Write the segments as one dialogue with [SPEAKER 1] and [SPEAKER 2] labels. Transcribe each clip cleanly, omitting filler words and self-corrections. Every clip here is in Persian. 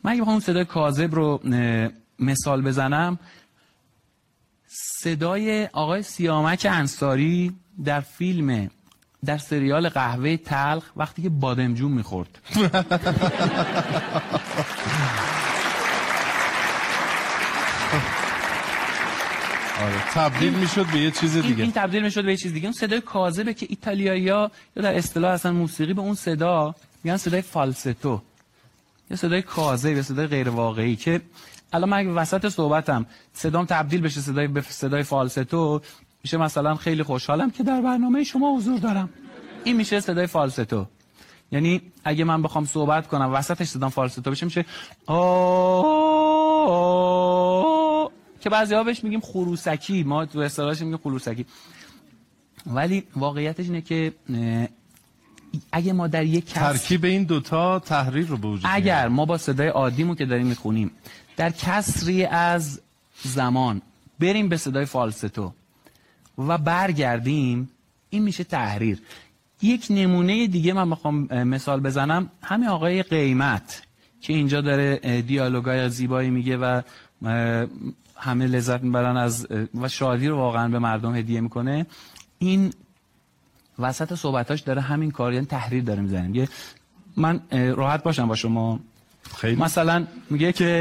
[SPEAKER 1] من اگه بخوام صدای کاذب رو مثال بزنم، صدای آقای سیامک انصاری در سریال قهوه تلخ وقتی که بادمجون میخورد.
[SPEAKER 2] آره تبدیل میشد به یه چیز دیگه.
[SPEAKER 1] این تبدیل میشد به یه چیز دیگه. اون صدای کاذبه که ایتالیایی‌ها یا در اصطلاح اصلا موسیقی به اون صدا میگن صدای فالستو، یا صدای کاذب، یا صدای غیر واقعی. که الان من وسط صحبتم صدام تبدیل بشه به صدای فالستو، میشه مثلا خیلی خوشحالم که در برنامه شما حضور دارم. این میشه صدای فالستو. یعنی اگه من بخوام صحبت کنم وسطش صدام فالستو بشه، میشه که بعضی‌ها بهش میگیم خروسکی، ما تو اصطلاحش میگیم خروسکی. ولی واقعیتش اینه که اگه ما در یک
[SPEAKER 2] ترکیب این دوتا تحریر رو به وجود میاره.
[SPEAKER 1] اگر ما با صدای عادیمون که داریم میخونیم در کسری از زمان بریم به صدای فالستو و برگردیم، این میشه تحریر. یک نمونه دیگه من بخوام مثال بزنم، همین آقای قیمت که اینجا داره دیالوگای زیبایی میگه و همه لذت میبرن از و شادی رو واقعا به مردم هدیه میکنه. این وسط صحبتاش داره همین کار، یعنی تحریر داره میزنه. من راحت باشم با شما،
[SPEAKER 2] خیلی
[SPEAKER 1] مثلا میگه که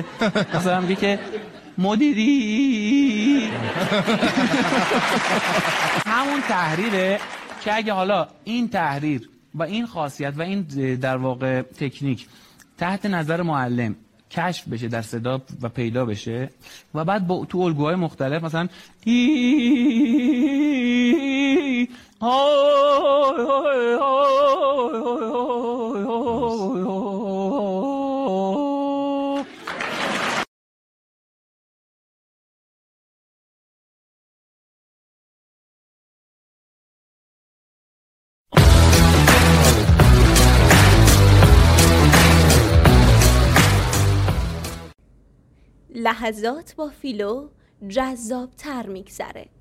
[SPEAKER 1] مدیری همون تحریره که اگه حالا این تحریر و این خاصیت و این در واقع تکنیک تحت نظر معلم کشف بشه در صدا و پیدا بشه و بعد با تو الگوهای مختلف مثلا
[SPEAKER 3] لحظات با فیلو جذاب‌تر میگذره.